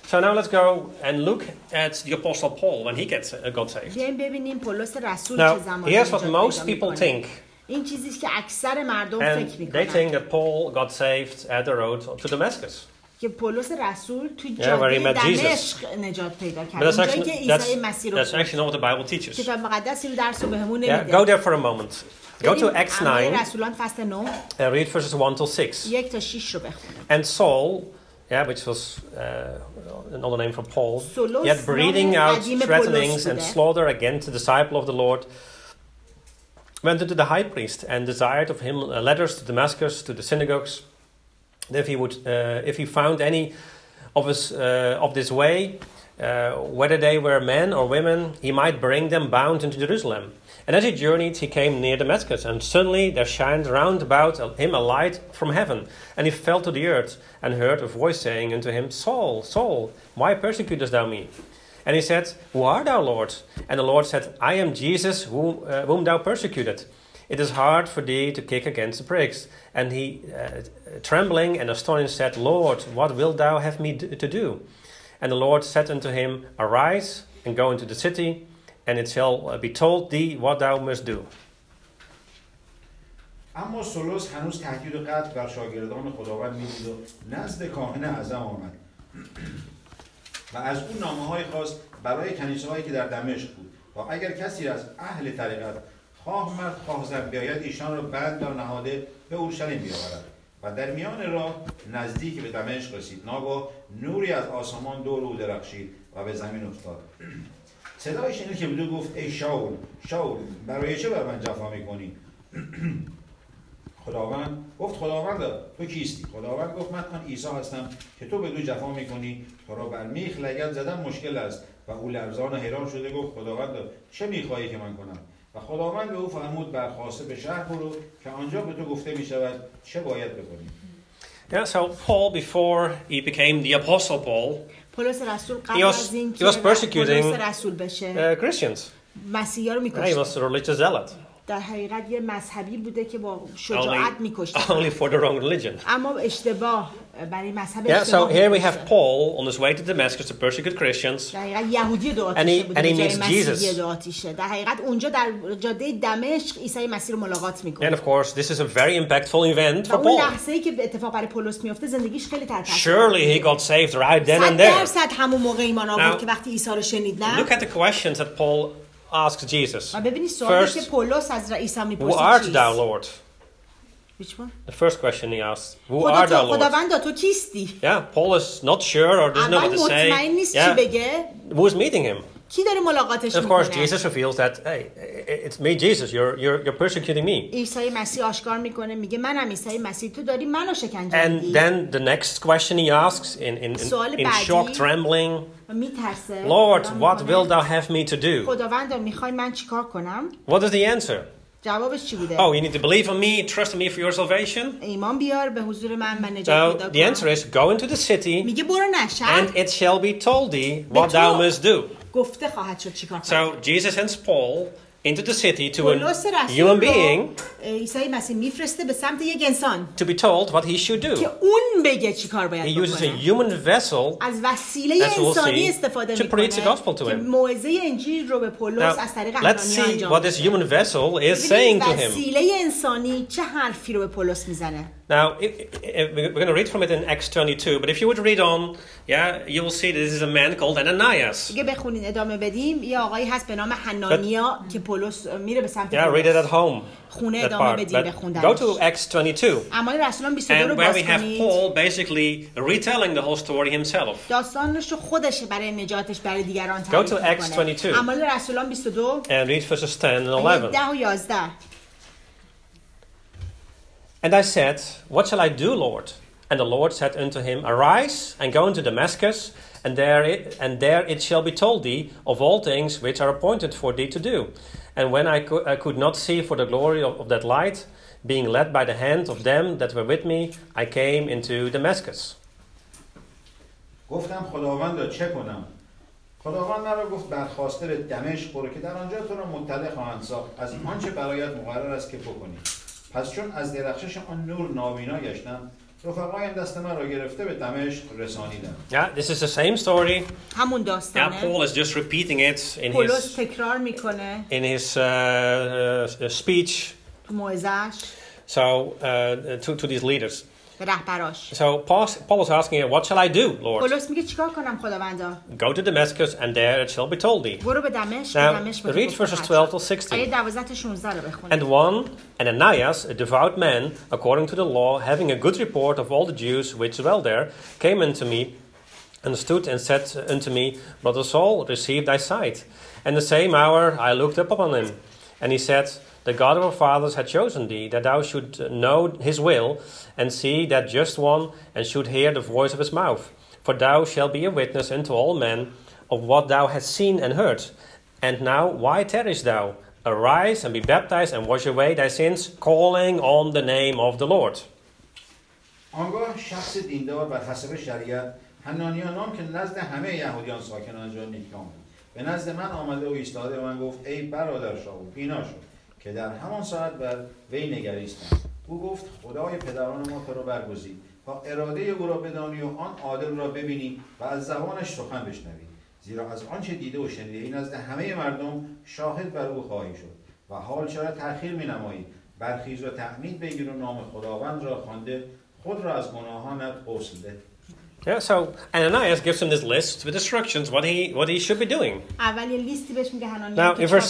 So now let's go and look at the Apostle Paul when he got saved. بیایم ببینیم پولس رسول Now, چه زمانی here's what نجات most پیدا people می‌کنه. think. این چیزی است که اکثر مردم And فکر they think میکنن that Paul got saved at the road to Damascus. که پولس رسول تو where he جاده met دمشق نجات پیدا کرد. But اونجایی که عیسی مسیح رو that's actually not what the Bible teaches. کتاب مقدس این درس رو بهمون Yeah, نمیده. go there for a moment. Go to Acts 9 رسولان فصل 9 and read verses 1 till 6. 1 تا 6 رو بخونید. And Saul, which was another name for Paul, Saulus yet breathing نام out قدیم threatenings پولس and بوده. slaughter against the disciple of the Lord, went into the high priest and desired of him letters to Damascus, to the synagogues, that if he found any of this way, whether they were men or women, he might bring them bound into Jerusalem. And as he journeyed, he came near Damascus, and suddenly there shined round about him a light from heaven. And he fell to the earth, and heard a voice saying unto him, Saul, Saul, why persecutest thou me? And he said, Who art thou, Lord? And the Lord said, I am Jesus, whom thou persecuted. It is hard for thee to kick against the pricks. And he, trembling and astonished, said, Lord, what wilt thou have me to do? And the Lord said unto him, Arise, and go into the city, and it shall be told thee what thou must do. اما سولوس هنوز تهدید و قتل بر شاگردان خداوند می‌دید و نزد کاهن اعظم آمد و از او نامه‌های خواست برای کنیسه‌هایی که در دمشق بود و اگر کسی از اهل طریقت خواه مرد خواه زن بیاید ایشان را بند دار نهاده به اورشلیم بیاورد و در میان راه نزدیک به دمشق رسید. ناگاه نوری از آسمان دور او درخشید و به زمین افتاد. صدای شنید که بدو گفت ای شاول شاول برای چه بر من جفا میکنی؟ خداوند تو کیستی؟ خداوند گفت من آن عیسی هستم که تو بدو جفا میکنی. تو را بر میخ لگد زدن مشکل است. و او لرزان و حیران شده گفت خداوند چه میخواهی که من کنم؟ و خداوند به او فرمود برخاسته به شهر برو که آنجا به تو گفته میشود چه باید بکنی. Yeah, so Paul, before he became the Apostle Paul, پولس رسول قبل he از اینکه was persecuting پولس رسول بشه Christians. مسیحا رو He می‌کشت. was a religious zealot. در حقیقت یه مذهبی بوده که با شجاعت می‌کشت. Only for the wrong religion. اما اشتباه برای مذهب Yeah, so اشتباه. here we have Paul on his way to Damascus to persecute Christians. در حقیقت یهودی دو And آتیشه he بوده به جای meets مسیحی Jesus. دو آتیشه. در حقیقت اونجا در جاده دمشق عیسی مسیح رو ملاقات And میکنه. of course, this is a very impactful event و for اون Paul. لحظه‌ای که اتفاق برای پولس میفته زندگیش خیلی تحت تاثیر. Surely he got saved right then and there. 100% همون موقع ایمان آورد Now, که وقتی عیسی رو شنید نه. Look at the questions that Paul asks Jesus. و ببینید سوالی که First, پولس از عیسی who میپرسه art چیست؟ thou, Lord? Which one؟ The first question he asks, who art thou, Lord? خداوند تو کیستی؟ Yeah, Paul is not sure or doesn't know اول what to مطمئن say. نیست چی Yeah, بگه. who's meeting him? کی داره ملاقاتش And of course, میکنه؟ Jesus reveals that, hey, it's me, Jesus. You're persecuting me. عیسی مسیح آشکار میکنه میگه منم عیسی مسیح تو داری منو شکنجه میدی. And then the next question he asks in shock, trembling, و میترسه. Lord, what wilt thou have me to do? خداوند میخوای من چیکار کنم؟ What is the answer? جوابش چی بوده؟ Oh, you need to believe on me, trust in me for your salvation? ایمان بیار به حضور من نجات So پیدا the answer کنم. is go into the city میگه برو نشد. and it shall be told thee what thou must do. گفته خواهد شد چیکار کنم. So Jesus sends Paul into the city to پولس a رسول human رو being عیسی مسیح میفرسته به سمت یک انسان to be told what he should do. که اون بگه چیکار He باید uses a بکنه. human vessel از وسیله as we'll انسانی see, استفاده to preach the gospel to میکنه که him. موعظه انجیل رو به پولس Now, از طریق let's حنانیا see انجام what this میده. human vessel is saying to him. وسیله انسانی چه حرفی رو به پولس میزنه؟ Now, we're going to read from it in Acts 22, but if you would read on, you will see that this is a man called Ananias. دیگه بخونین ادامه بدیم. یه آقایی هست به نام حنانیا که پولس میره به سمت Yeah, read it at home. خونه That ادامه part. بدیم But بخوندنش. go to Acts 22, اعمال رسولان 22 رو and where باز we have کنید. Paul basically retelling the whole story himself. داستانش رو خودش برای نجاتش برای دیگران Go تعریف to Acts میکنه. 22. اعمال رسولان 22 And read verses 10 and آیه 11. 10 و 11. And I said, What shall I do, Lord? And the Lord said unto him, Arise and go into Damascus, and there it shall be told thee of all things which are appointed for thee to do. And when I could not see for the glory of that light, being led by the hand of them that were with me, I came into Damascus. گفتم خداوند چه کنم؟ خداوند مرا گفت برخاسته به دمشق برو که در آنجا تو را مطلع خواهند ساخت از آنچه برایت مقرر است که بکنی. پس چون از درخشش آن نور نابینا گشتم رفقایم دست من را گرفته به دمشق رسانیدند. Yeah, this is the same story. همون Yeah, داستانه. Paul is just repeating it in پولس تکرار میکنه his speech. تو موعظه‌اش To these leaders. به رهبراش. So Paul is asking him, what shall I do, Lord? پولس میگه چیکار کنم خداوندا؟ Go to Damascus and there it shall be told thee. برو به دمشق. Now, read verses 12 till 16. آیه 12 تا 16 رو بخونید. And one, Ananias, a devout man, according to the law, having a good report of all the Jews which dwell there, came unto me and stood and said unto me, Brother Saul, receive thy sight. And the same hour I looked up upon him. And he said, The God of our fathers had chosen thee, that thou should know his will, and see that just one, and should hear the voice of his mouth. For thou shalt be a witness unto all men of what thou hast seen and heard. And now, why tarriest thou? Arise and be baptized, and wash away thy sins, calling on the name of the Lord. آنگاه شخص دیندار بر حسب شریعت حنانیا نام که نزد همه یهودیان ساکن آنجا نیکان بود به نزد من آمده و ایستاده و من گفت ای برادر شاول بینا شد که در همان ساعت بر وی نگریستم. او گفت خدای پدران ما تو را برگزید تا اراده او را بدانی و آن عادل را ببینی و از زبانش سخن بشنوی، زیرا از آنچه دیده و شنیده ای نزد همه مردم شاهد بر او خواهی شد و حال چرا تأخیر می‌نمایی؟ برخیز و تعمید بگیر و نام خداوند را خوانده خود را از گناهانت غسل ده. Yeah, so Ananias gives him this list with instructions what he should be doing. اول یه لیستی بهش میگه حنانیا. Now in verse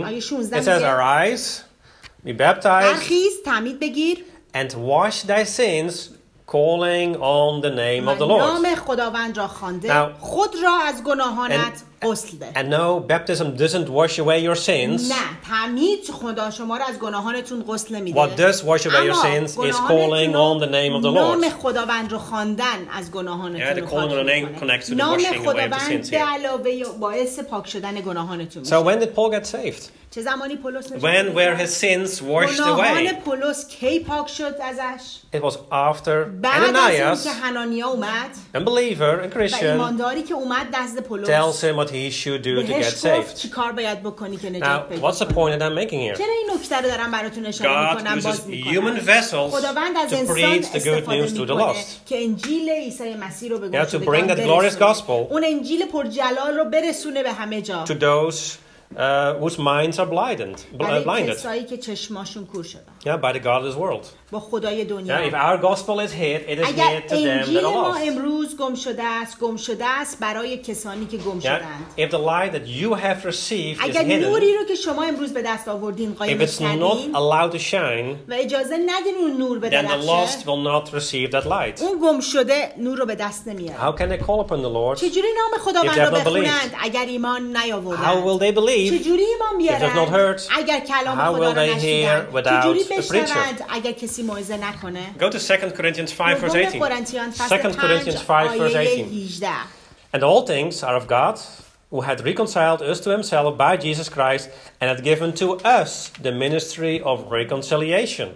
16 it says arise, be baptized, برخیز تعمید بگیر and wash thy sins, calling on the name of the Lord. نام خداوند را خوانده Now, خود را از گناهانت غسل ده. And no, baptism doesn't wash away your sins. نه، تعمید خدا شما را از گناهانتون غسل نمیده. What does wash away your sins is calling on the name of the Lord. نام خداوند را خواندن از گناهانتون. Yeah, the calling on the name connects to the نام washing away of the sins خداوند به here. علاوه باعث پاک شدن گناهانتون میشه. So when did Paul get saved? چه زمانی پولس When were his sins washed گناهان away? پولس کی پاک شد ازش؟ It was after بعد از Ananias, اینکه حنانیا اومد a believer, a و Christian, ایمانداری که اومد دست پولس tells him what he should do to get بهش گفت saved. چی کار باید بکنی که Now, نجات پیدا what's the کنی. point that I'm making here? چرا این نکته رو دارم براتون اشاره God میکنم uses باز human میکنم. vessels خداوند از to انسان preach the good استفاده news to the میکنه lost. که انجیل عیسی مسیح رو به Yeah, to گمشدگان bring that glorious برسونه. gospel اون انجیل پرجلال رو برسونه به همه جا. to those whose minds are برای blinded. کسایی که چشماشون کور شدن. Yeah, by the God of this world. با خدای دنیا. Yeah, if our gospel is hid, it is اگر hid to them انجیل that are ما lost. امروز گم شده است برای کسانی که گم Yeah, شدند. if the light that you have received is اگر hidden, نوری رو که شما امروز به دست آوردین if قایمش it's not کردین allowed to shine, و اجازه ندین اون نور then the بدرخشه، lost will not receive that light. اون گم شده نور رو به دست نمیاره. How can they call upon the Lord? چجوری نام If خداوند they have رو not بخونند اگر ایمان How نیاوردند؟ will they believe? چجوری ایمان If they've not بیارند heard? اگر کلام How خدا will رو they نشنیدند؟ hear without چجوری a preacher? بشنوند اگر کسی موعظه نکنه؟ Go to 2 Corinthians 5 verse دوم 18. قرنتیان فصل 2 5 Corinthians 5 verse آیه 18. 18. And all things are of God, who had reconciled us to himself by Jesus Christ, and had given to us the ministry of reconciliation.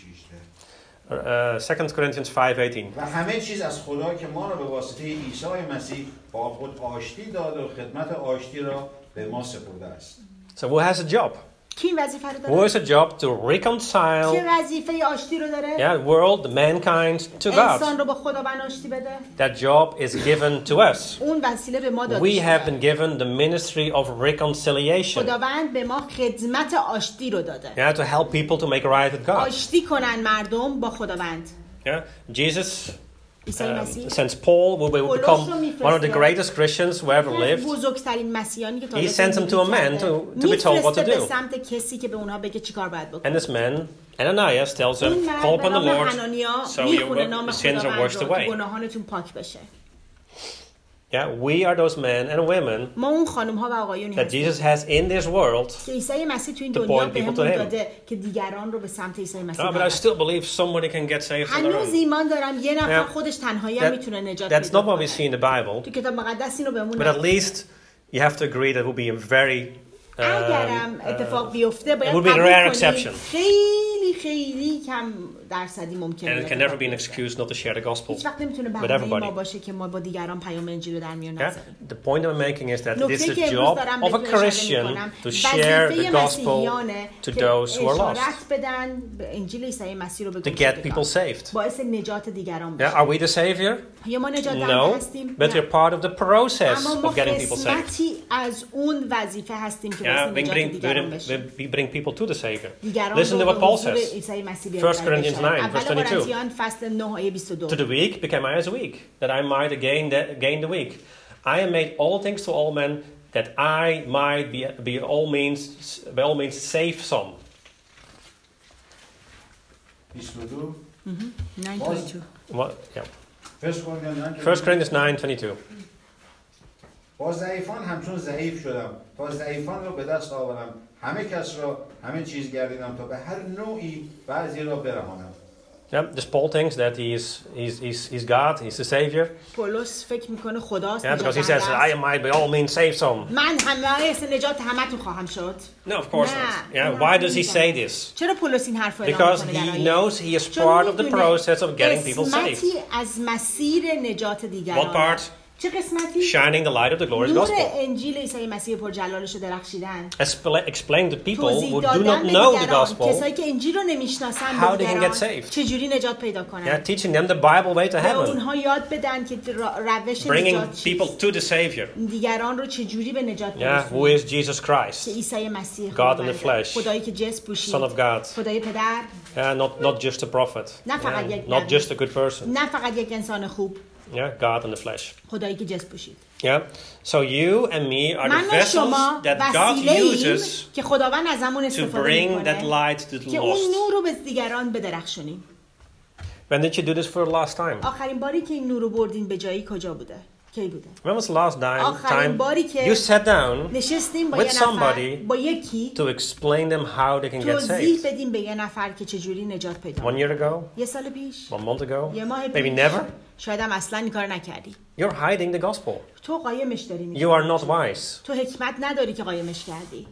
2 Corinthians 5:18. و همه چیز از خدا که ما را به واسطه عیسی مسیح با خود آشتی داد و خدمت آشتی را به ما سپرده است. So who has a job? کی این وظیفه رو Who داره؟ has a job to reconcile کی وظیفه آشتی رو داره؟ the world, mankind to انسان God? رو با خداوند آشتی بده؟ That job is given to us. اون وسیله به ما داده We have شده. been given the ministry of reconciliation. خداوند به ما خدمت آشتی رو داده. Yeah, to help people to make right with God. آشتی کنن مردم با خداوند. Yeah, Jesus عیسی مسیح since Paul will become one of the greatest Christians who ever lived, بزرگترین مسیحانی که تا he sends him to a man to be told what to به do. سمت کسی که به اونها بگه چیکار باید And بکنن. this man, Ananias, tells him, این call مرد به upon the نام Lord حنانیا so میخونه نام your sins are خداوند washed رو که away. گناهانتون پاک بشه. Yeah, we are those men and women ما اون خانم ها و آقایونی that هستیم Jesus has in this world. که عیسی مسیح تو این to دنیا point people بهمون to him. داده که دیگران رو به سمت عیسی مسیح No, but I ببرن. still believe somebody can get saved on their هنوز own. ایمان دارم یه نفر Yeah. خودش تنهایی هم میتونه نجات That's پیدا not what we کنه. see in the Bible, تو کتاب مقدس اینو بهمون but at least you have to agree that it will be a very اگرم اتفاق بیفته باید it would be a قبول rare کنیم exception. خیلی کم درصدی ممکنه. And it can never be an excuse not to share the gospel هیچ وقت نمیتونه with بهانه ما everybody. باشه که ما با دیگران پیام انجیل رو در میون Yeah? نذاریم. The point I'm making is that it is نکته the که امروز job دارم of a بهتون اشاره Christian میکنم to share the وظیفه gospel مسیحیانه to که those who are lost, اشارت بدن به انجیل عیسی مسیح رو به to get people گمشدگان. saved. باعث نجات دیگران Yeah, بشه. are we the savior? یا ما نجات دهنده No, هستیم؟ but we're نه. part of the process اما ما of getting people saved. قسمتی از اون وظیفه هستیم که Yeah, باعث we نجات bring, دیگران بشه. we bring people to the Savior. دیگران Listen to رو what به Paul حضور says. عیسی مسیح 1 بیارن Corinthians 9, اول verse 22. قرنتیان فصل 9 آیه 22. To the weak became I as weak, that I might gain the weak. I am made all things to all men, that I might by all means save some. 22 9:22. What? Yeah. First 1 Corinthians 9:22. با ضعیفان همچون ضعیف شدم تا ضعیفان را به دست آورم همه کس را همه چیز گردیدم تا به هر نوعی بعضی را برهانم. Yeah, this Paul thinks that he's God, he's the Savior. پولس فکر میکنه خداست. Yeah, because he says, I might by all means save some. من همه نجات همتون خواهم شد. No, of course not. Yeah, why does he say this? چرا پولس این حرف رو اعلام Because میکنه؟ he knows he is part of the process of getting people saved. قسمتی از مسیر نجات دیگران. What part? چه قسمتی؟ Shining the light of the glorious نور gospel. انجیل عیسی مسیح پرجلالش رو درخشیدن. Explain to people توضیح who do دادن not به know the دیگران، gospel کسایی که انجیل رو نمیشناسن how به they can دیگران get saved. چجوری نجات پیدا Yeah, کنن. teaching them the Bible way to به heaven. اونها یاد بدن که روش Bringing نجات people چیست. to the Savior. دیگران رو چجوری به نجات Yeah, برسونن. who is Jesus که Christ, عیسی مسیح God in the خداونده. flesh, خدایی که جسم پوشید. Son of God. خدای پدر. Yeah, not just a prophet. نه فقط Yeah, یک not نبی. just a good person. نه فقط یک انسان خوب. Yeah, God in the flesh. خدایی که جسم پوشید. Yeah. So you and me are من the و vessels شما that God وسیله‌ایم uses که خداوند از همون to استفاده bring that میکنه light to the که اون lost. نور رو به دیگران بدرخشونیم. When did you do this for the last time? آخرین باری که این نور رو بردین به جایی کجا بوده؟ کی بوده؟ When was the last آخرین time باری که you sat down نشستیم با with یه نفر somebody با یکی to explain them how they can get توضیح saved? بدیم به یه نفر که چجوری نجات پیدا 1 year ago? یه سال پیش 1 month ago? یه ماه Maybe پیش never? شاید هم اصلا این کار نکردی. You're hiding the gospel. تو قایمش داری You are not wise. تو حکمت نداری که قایمش کردی.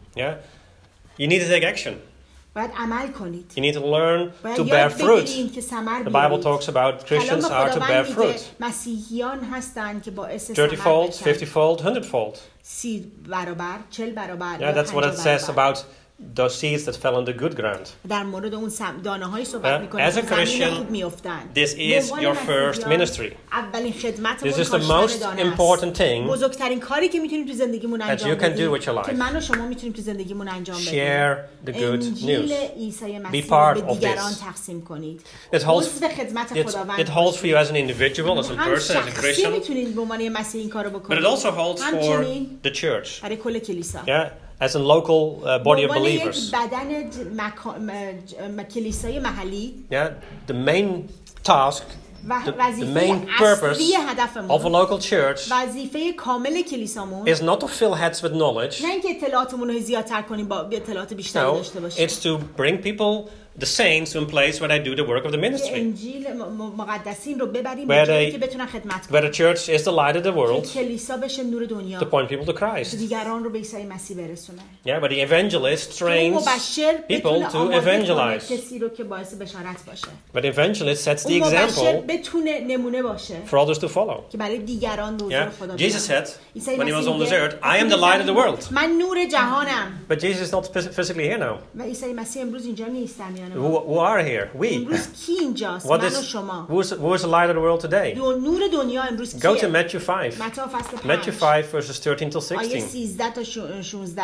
Yeah? You need to take action. باید عمل کنید. You need to learn باید to bear یاد fruit. بگیرید که ثمر The Bible بیارید. talks about Christians کلام are to bear خداوند میگه fruit. مسیحیان هستند که باعث 30 ثمر fold, بشن. 50 fold, 100 fold. 30 برابر 40 برابر Yeah, یا that's what it 50 says برابر. about those seeds that fell on the good ground. در مورد اون دانه هایی صحبت میکنه As a که زمین Christian, خوب میافتن. this is your first ministry. اولین خدمت This is the most important thing بزرگترین کاری که میتونیم تو زندگیمون انجام you can بدیم do with your life. که من و شما میتونیم تو زندگیمون انجام بدیم. Share the good انجیل news. عیسی Be مسیح part رو به of دیگران this. تقسیم کنید. It holds, عضو خدمت خداوند it holds for you as an individual, as a هم person, as a شخصی Christian, میتونید به عنوان یه مسیحی این کارو but بکنید. it also holds for همچنین the church. برای کل کلیسا. Yeah, as a local body of به عنوان یک believers. بدن کلیسای محلی Yeah, the main task, و the وظیفه main purpose اصلی of a هدفمون local church وظیفه کامل کلیسامون is not to fill heads with knowledge. نه اینکه اطلاعاتمون رو زیادتر کنیم با اطلاعات بیشتری No, داشته باشیم. it's to bring people, the saints, to a place where they do the work of the ministry. انجیل مقدسین رو ببریم Where به جایی they- که بتونن خدمت Where کنن. the church is the light of the world, کلیسا بشه نور دنیا. to point people to که Christ. دیگران رو به عیسی مسیح برسونه. Yeah, but the evangelist اون trains مبشر people بتونه to آماده کنه evangelize. کسی رو که باعث بشارت باشه. But the evangelist sets the اون مبشر example بتونه نمونه باشه for others to follow. که برای دیگران به حضور Yeah, خدا Jesus بیان. said عیسی when he was مسیح on this میگه، earth, I am the light of the world. من نور جهانم. But Jesus is not physically here now. و عیسی مسیح امروز اینجا نیست در میان ما. Who are here? We. امروز کی اینجاست؟ What من و is شما. who is the light of the world today? نور دنیا امروز Go to کیه؟ Matthew 5. متی فصل 5 Matthew 5 verses 13 till آیه 16. 13 تا 16.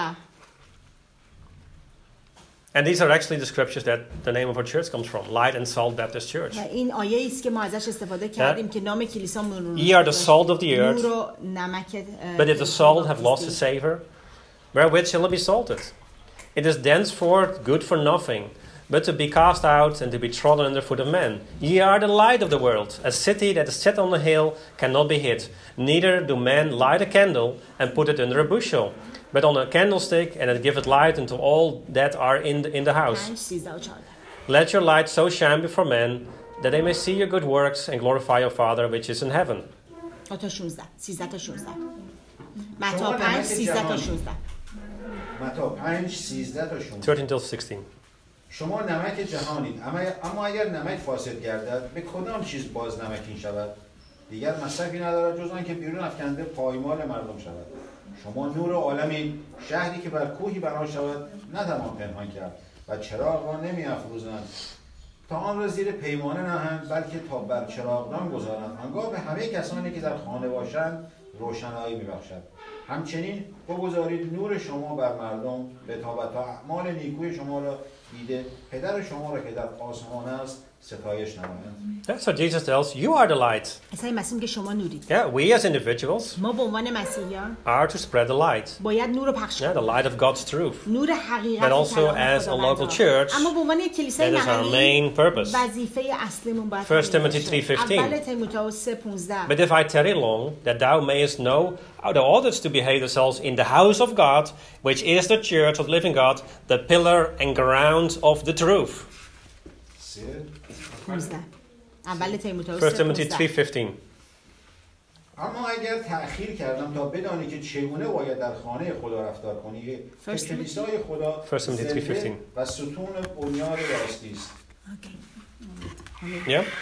And these are actually the scriptures that the name of our church comes from, Light and Salt Baptist Church. و این آیه است که ما ازش استفاده کردیم که نام کلیسامون رو Ye are the salt of the earth, نور و نمک but if the salt have lost its savor, wherewith shall it be salted? It is thenceforth good for nothing, but to be cast out and to be trodden under foot of men. Ye are the light of the world. A city that is set on a hill cannot be hid. Neither do men light a candle and put it under a bushel, but on a candlestick, and it giveth light unto all that are in the house. 5 13 و 14. Let your light so shine before men, that they may see your good works and glorify your Father which is in heaven. تا 16 13 تا 16. متی شما 5 نمک 13 تا جهان. 16. متی 5 13 تا 16. 13 till 16. شما نمک جهانید، اما اگر نمک فاسد گردد به کدام چیز باز نمکین شود؟ دیگر مصرفی ندارد جز آنکه بیرون افکنده پایمال مردم شود. شما نور عالمید، شهری که بر کوهی بنا شود نتوان پنهان کرد و چراغ را نمی افروزند تا آن را زیر پیمانه نهند، بلکه تا بر چراغدان گذارند، آنگاه به همه کسانی که در خانه باشند روشنایی میبخشد. همچنین بگذارید نور شما بر مردم بتابد تا اعمال نیکوی شما را دیده پدر شما را که در آسمان است ستایش نمایند. Yeah, so Jesus tells you are the light. عیسی مسیح میگه شما نورید. Yeah, we as individuals ما به عنوان مسیحیان are to spread the light. باید نور رو پخش Yeah, کنیم. the light of God's truth. نور حقیقت. But also as a local church, اما به عنوان یک کلیسای that is our محلی main purpose. وظیفه اصلیمون باید 1 Timothy 3:15. اول تیموتائوس 3:15. But if I tarry long, that thou mayest know how thou oughtest to behave thyself in the house of God, which is the church of the living God, the pillar and ground of the truth. 15. اول تیموتائوس 1 Timothy 3:15. اما اگر تأخیر کردم تا بدانی که چگونه باید در خانه خدا رفتار کنی که کلیسای خدا 1 Timothy 3:15. و ستون بنیاد راستی است. Yeah?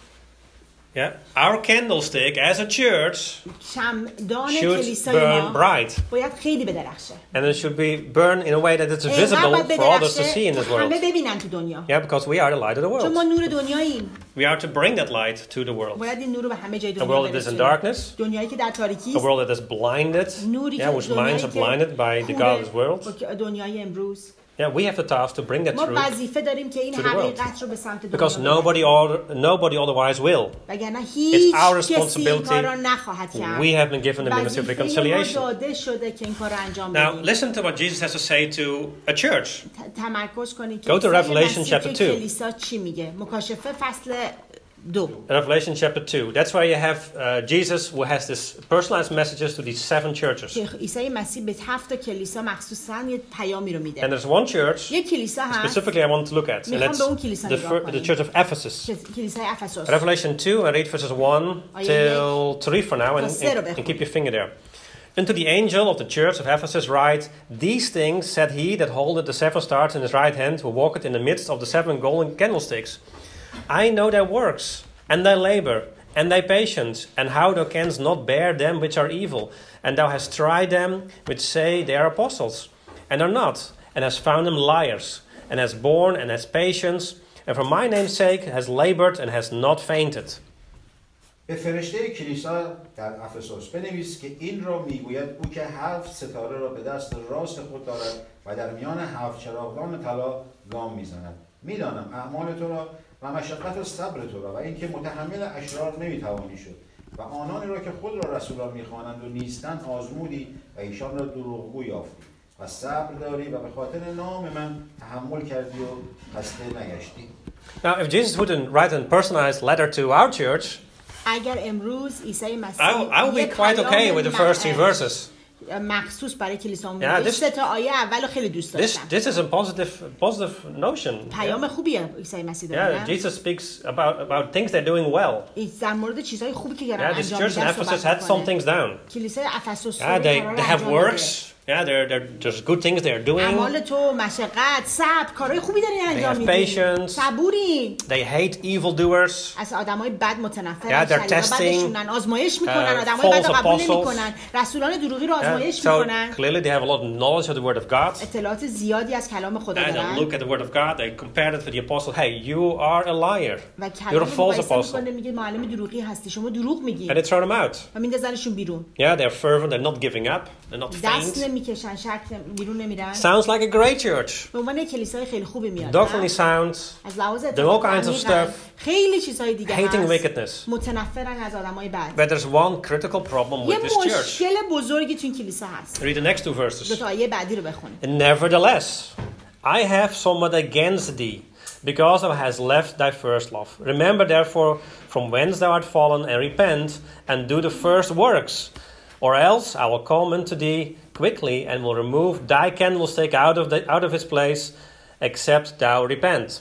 Yeah. Our candlestick as a church شمعدان should کلیسای burn ما bright. باید خیلی بدرخشه. And it should be burned in a way that it's visible for others to see in this world. همه ببینن تو دنیا. Yeah, because we are the light of the چون ما world. نور دنیاییم. We are to bring that light to the world. باید این نور رو به همه جای A دنیا world that is in برسونیم. darkness, دنیایی که در تاریکی a است. world that is blinded, yeah, whose minds are blinded by the godless world. دنیای امروز. Yeah, we have the task to bring that ما truth وظیفه داریم که این to the world. حقیقت رو به سمت دنیا because nobody otherwise will. وگرنه It's هیچ our کسی این responsibility. کار را نخواهد کرد. We have been given the ministry of وظیفه ما reconciliation. داده شده که این کار رو انجام Now, بدیم. listen to what Jesus has to say to a church. تمرکز کنید Go to که Revelation مسیح chapter که 2. کلیسا چی میگه. مکاشفه فصل 2. Revelation chapter 2. That's where you have Jesus who has this personalized messages to these 7 churches. که عیسی مسیح به 7 تا کلیسا مخصوصاً یه پیامی رو میده. And there's one church یک کلیسا هست specifically I want to look at, and میخوام that's به اون کلیسا نگاه کنیم. the church of Ephesus. کلیسای افسوس. Revelation 2, I read verses 1 till 3 for now, and keep your finger there. Unto the angel of the church of Ephesus write, These things said he that holdeth the 7 stars in his right hand, who walketh in the midst of the 7 golden candlesticks. I know thy works, and thy labor, and thy patience, and how thou canst not bear them which are evil, and thou hast tried them which say they are apostles, and are not, and hast found them liars, and hast borne and hast patience, and for my name's sake has labored and has not fainted. به فرشته کلیسا در افسوس بنویس که این را میگوید او که 7 ستاره را به دست راست خود دارد و در میان 7 چراغدان طلا گام میزند. میدانم اعمال تو را و مشقت و صبر تو را و اینکه متحمل اشرار نمیتوانی شد و آنانی را که خود را رسولان میخوانند و نیستند آزمودی و ایشان را دروغگو یافتی و صبر داری و به خاطر نام من تحمل کردی و خسته نگشتی. Now, if Jesus wouldn't write a personalized letter to our church, اگر امروز عیسی مسیح I would be quite okay with the first 3 verses. مخصوص برای کلیسا Yeah, سه تا آیه اولو خیلی دوست داشتم. This is a positive notion. پیام خوبیه عیسی مسیح داره. Yeah, Jesus speaks about things they're doing well. در مورد چیزای خوبی که دارن Yeah, this انجام church in میدن Ephesus had some things down. کلیسای افسوس Yeah, they have works. Yeah, there's good things they're doing. اعمال تو مشقت، صبر، کارهای خوبی دارین They انجام have میدین. patience. صبورین. They hate evildoers. از آدمای بد متنفرن. Yeah, they're testing. آزمایش میکنن. آدمای بد قبول نمیکنن. رسولان دروغی رو آزمایش میکنن. So clearly they have a lot of knowledge of the word of God. اطلاعات زیادی از کلام خدا And دارن. they look at the word of God. They compare it with the apostle. Hey, you are a liar. و You're a false apostle. میگه معلم دروغی هستی. شما دروغ میگی. And they throw them out. و میندازنشون بیرون. Yeah, they're fervent. They're not giving up. They're not دست faint. نمیکشن، شک بیرون نمیرن. Sounds like a great church. به عنوان کلیسای خیلی خوبی میاد. Doctrinally sound. از لحاظ all kinds of stuff. خیلی چیزهای دیگه Hating هست. wickedness. متنفرن از آدمای بد. But there's one critical problem with this یه church. مشکل بزرگی تو این کلیسا هست. Read the next 2 دو verses. تا آیه بعدی رو بخونید. Nevertheless, I have somewhat against thee, because thou hast left thy first love. Remember therefore from whence thou art fallen, and repent, and do the first works. Or else I will come unto thee quickly, and will remove thy candlestick out of his place, except thou repent.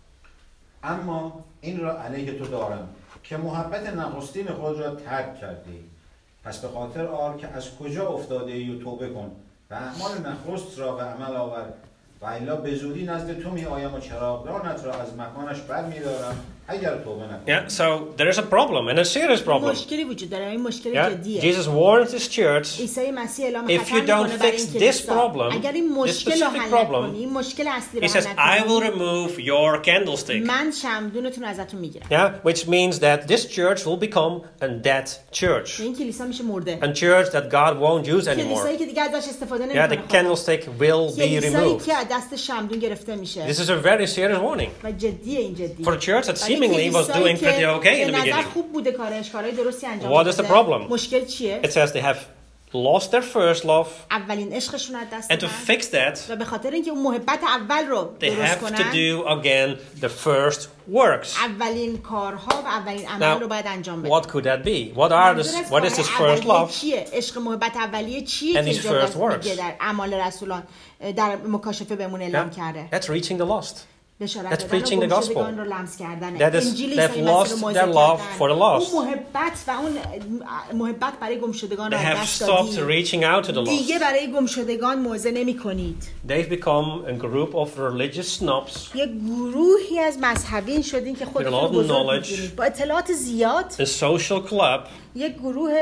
اما این را علیه تو دارم که محبت نخستین خود را ترک کردی. پس به خاطر آر که از کجا افتاده ای و توبه کن و اعمال نخست را به عمل آور و الا به زودی نزد تو می آیم و چراغدانت را از مکانش برمی‌دارم اگر توبه نکنی. Yeah, so there is a problem, and a serious problem. مشکلی وجود داره، این مشکل Yeah, جدیه. Jesus warns his church, عیسی مسیح اعلام if خطر you don't می‌کنه برای fix این this کلیسا. problem, اگر این this مشکل رو specific حل problem, نکنی، این مشکل اصلی he رو says, حل I will نکنی، remove your candlestick. من شمعدونتون ازتون میگیرم. Yeah, which means that this church will become a dead church. این کلیسا میشه مرده. A church that God won't use anymore. کلیسایی که دیگه ازش استفاده Yeah, the نمی‌کنه. candlestick will be کلیسایی removed. که از دست شمعدون گرفته میشه. This is a very serious warning و جدیه این جدیه. for a church that ولی seemingly was کلیسایی doing pretty که okay in the به نظر beginning. خوب بوده کارهای درستی انجام What is the داده. problem? مشکل چیه؟ It says they have lost their first love, اولین عشقشون از دست and to دادن. fix that, و به خاطر اینکه اون محبت اول رو they درست have to کنن، do again the first works. اولین کارها و اولین عمل رو باید انجام بدن. What could that be? What is this first love? چیه؟ عشق محبت اولیه چیه And که these اینجا first works. میگه در اعمال رسولان در مکاشفه بهمون اعلام کرده. That's reaching the lost. بشارت That's دادن preaching و the گمشدگان gospel. رو لمس کردن. That is, انجیل they've عیسی مسیح رو lost موعظه their love کردن. for the lost. اون محبت و اون محبت برای گمشدگان They رو have از دست stopped دادی. reaching out to the دیگه lost. برای گمشدگان موعظه نمی‌کنید. They've become a group of religious snobs, یه گروهی از مذهبین شدین که With a lot خودتون of بزرگ knowledge. می‌دونید. با اطلاعات زیاد a social club, یک گروه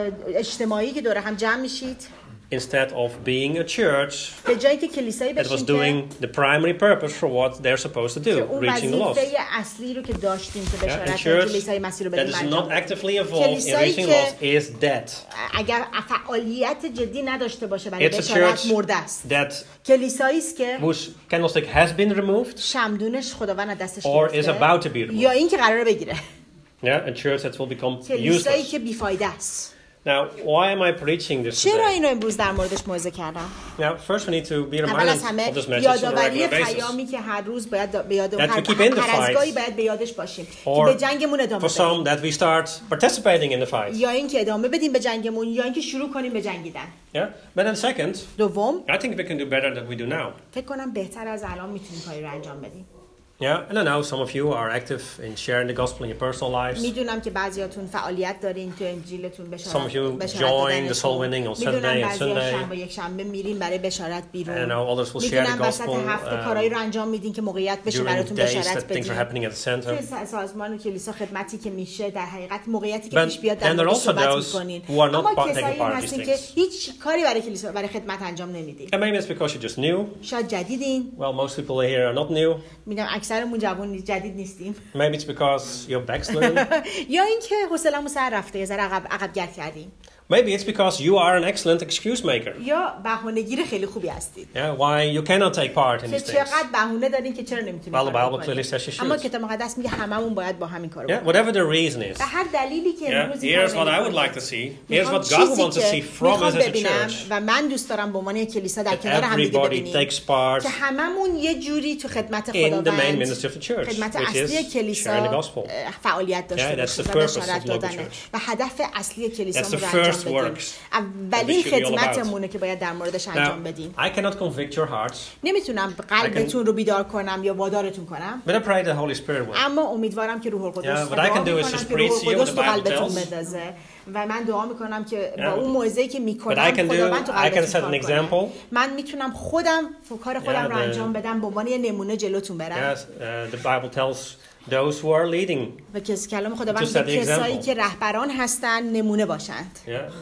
اجتماعی که دور هم جمع میشید instead of being a church به جایی که کلیسایی that was بشین که doing the primary purpose for what they're supposed to do, اون reaching the lost. وظیفه اصلی رو که داشتیم که Yeah, a بشارت church کلیسای مسیح رو that بدیم is انجام not بدیم. actively involved in کلیسایی reaching که lost is dead. اگر فعالیت جدی نداشته باشه برای It's a بشارت church مرده است. that کلیسایی است که whose candlestick has been removed شمعدونش خداوند از دستش or is گرفته about to be removed. یا این که قراره بگیره. Yeah, a church that will become کلیسایی useless. که بیفایده است. Now, why am I preaching this چرا today? اینو امروز در موردش موعظه کردم؟ Now, first we need to be اول از reminded همه of this message on a یادآوری regular basis. پیامی که هر روز باید به یاد That we keep in the هر از گاهی fight. باید به یادش باشیم که Or به جنگمون ادامه For بدیم. some, that we start participating in the fight. یا اینکه ادامه بدیم به جنگمون یا اینکه شروع کنیم به جنگیدن. Yeah, but then second, دوم I think we can do better than we do now. فکر کنم بهتر از الان میتونیم کاری رو انجام بدیم. Yeah, and I know some of you are active in sharing the gospel in your personal lives. میدونم که بعضیاتون فعالیت دارین تو انجیلتون Some of you join the soul winning on Sunday میدونم and بعضیا Sunday. شنبه یک شنبه میرین برای بشارت And I بیرون. know others will share the میدونم وسط gospel هفته کارایی رو انجام میدین که موقعیت بشه during براتون days بشارت that things are بدین. happening at the center. توی سازمان و کلیسا خدمتی که میشه در حقیقت موقعیتی که But پیش بیاد then در there are موردش also صحبت those میکنین. who are not اما taking کسایی part in هستین these که things. هیچ کاری برای کلیسا برای خدمت انجام نمیدین. And maybe it's because you're just new. شاید جدیدین. Well, most people here are not new. میگم اکثرمون جوان جدید نیستیم. Maybe it's because you're backslidden. یا اینکه حوصله‌مون سر رفته، یه ذره عقب گرد کردیم. Maybe it's because you are an excellent excuse maker. یا بهانه‌گیر خیلی خوبی هستید. Yeah, why you cannot take part in که these things. چقدر بهونه دارین که چرا نمیتونید. Well, the Bible clearly says you اما should. کتاب مقدس میگه هممون باید با همین کارو Yeah, بکنیم. whatever the reason is. به هر دلیلی که Yeah, امروز این here's کارو what I would نمی‌کنید. like to see. Here's میخوام what God چیزی wants to که see from میخوام us as a ببینم church. و من دوست دارم به عنوان یک کلیسا در That کنار هم دیگه everybody ببینیم takes part که هممون یه جوری تو خدمت in the main خداوند ministry of the church, خدمت which اصلی is کلیسا sharing the gospel. فعالیت داشته Yeah, that's باشیم the و purpose بشارت of local دادنه church. و هدف اصلی کلیسا That's the رو انجام first بدیم. works اولین that we should be all about. خدمتمونه که باید در موردش انجام Now, بدیم. I cannot convict your hearts, نمیتونم قلبتون رو بیدار کنم یا وادارتون کنم، but I pray the Holy Spirit will. اما امیدوارم که روح القدس Yeah, what I can do is just preach to you what the تو Bible قلبتون tells. بندازه و من دعا میکنم که با Yeah. اون موعظه‌ای که But I میکنم can خداوند تو do, I can قلبتون set an کار کنه. example. من میتونم خودم کار خودم Yeah, رو انجام بدم به عنوان یه نمونه جلوتون برم. Yes, the Bible tells those who are leading. و کلام خداوند To set the میگه کسایی example. که رهبران هستن نمونه باشند.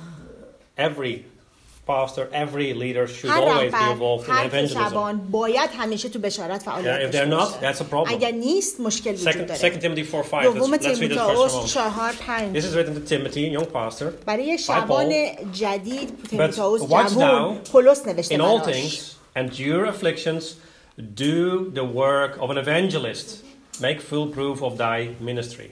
Yeah, every pastor, every leader should هر always be رهبر، involved in هر evangelism. شبان باید همیشه تو بشارت فعالیت Yeah, if داشته they're not, باشه. that's a problem. اگر نیست مشکل وجود Second داره. Timothy 4:5. دوم Let's read it first for a تیموتائوس moment. 4:5 This is written to Timothy, young pastor. برای by شبان Paul. جدید But تیموتائوس watch جوان thou پولس نوشته in all براش. things, endure afflictions, do the work of an evangelist, make full proof of thy ministry.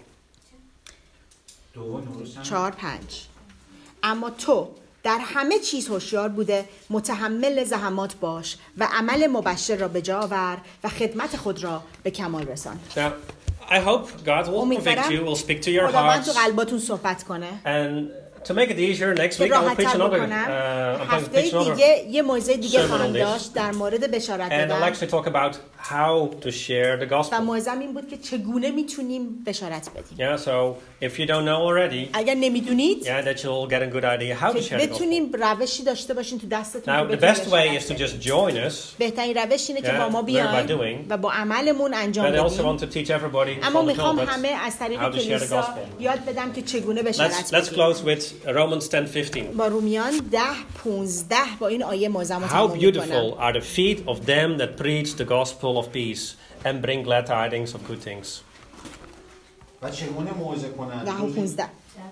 4:5 اما تو در همه چیز هوشیار بوده متحمل زحمات باش و عمل مبشر را به جا آور و خدمت خود را به کمال رسان. Now, I hope God will convict you, will speak to your خداوند تو hearts. قلباتون صحبت کنه. And to make it easier, next که week I will preach راحت‌تر another. بکنم. I'm going to هفته preach another. دیگه یه موعظه دیگه sermon on خواهم this. داشت در مورد بشارت And I'll دادن. actually talk about how to share the و gospel. موعظه‌م این بود که چگونه میتونیم بشارت بدیم. Yeah, so if you don't know already, اگر نمیدونید yeah, that you'll get a good idea how to که share the gospel. بتونیم روشی داشته باشین تو دستتون Now, که the بتونید best way is to بشارت just بدید. join us, بهترین روش اینه که با ما by بیاین doing. و با عملمون انجام but I also بدیم. want to teach everybody اما from the میخوام pulpit همه از طریق how to share the کلیسا gospel. یاد بدم که چگونه بشارت Let's بدیم. close with Romans 10:15. با رومیان 10:15 با این آیه موعظه‌مو How تمام beautiful می‌کنم. are the feet of them that preach the gospel of peace and bring glad tidings of good things. و چگونه موعظه کنند؟ 10:15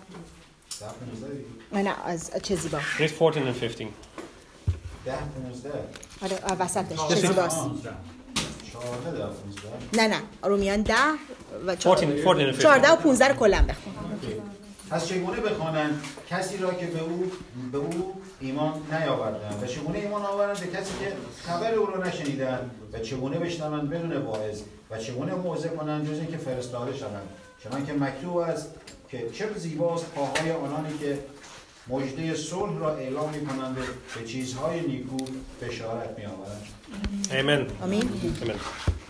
10-15 نه از چه زیبا. Read 14 and 15. 10-15 آره وسطش چه زیباست. 14 نه رومیان 10 و 14 and 15. 14 و 15 رو کلا بخون. پس چگونه بخوانند کسی را که به او ایمان نیاوردند و چگونه ایمان آورند به کسی که خبر او را نشنیدند و چگونه بشنوند بدون واعظ و چگونه موعظه کنند جز اینکه فرستاده شوند چنانکه مکتوب است که چه زیباست پاهای آنانی که مژده صلح را اعلام می‌کنند به چیزهای نیکو بشارت می‌آورند. Amen. آمین. Amen.